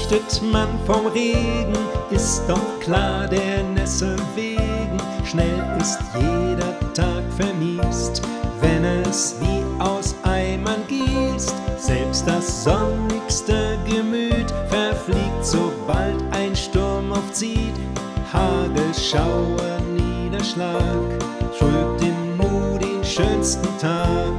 fürchtet man vom Regen, ist doch klar der Nässe wegen. Schnell ist jeder Tag vermiest, wenn es wie aus Eimern gießt. Selbst das sonnigste Gemüt verfliegt, sobald ein Sturm aufzieht. Hagel, Schauer, Niederschlag trübt im Nu den schönsten Tag.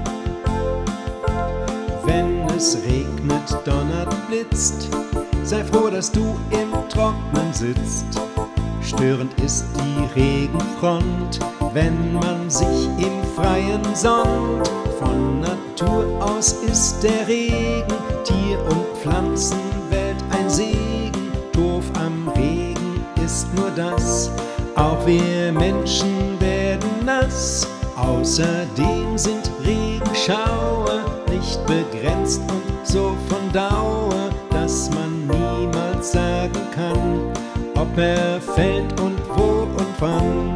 Wenn es regnet, donnert, blitzt, sei froh, dass du im Trocknen sitzt. Störend ist die Regenfront, wenn man sich im Freien sonnt. Von Natur aus ist der Regen Tier- und Pflanzenwelt ein Segen. Doof am Regen ist nur das, auch wir Menschen werden nass. Außerdem sind Regenschauer nicht begrenzt und so von Dauer, dass man niemals sagen kann, ob er fällt und wo und wann.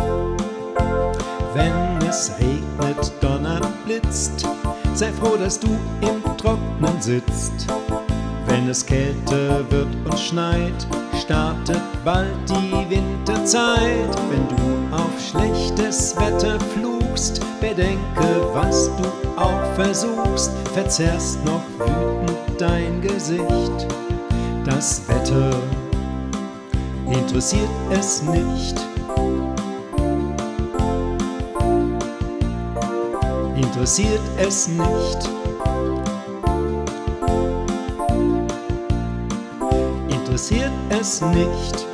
Wenn es regnet, donnert, blitzt, sei froh, dass du im Trocknen sitzt. Wenn es kälter wird und schneit, startet bald die Winterzeit. Wenn du auf schlechtes Wetter fluchst, bedenke, was du auch versuchst, verzerrst noch wütend dein Gesicht. Das Wetter interessiert es nicht. Interessiert es nicht. Interessiert es nicht.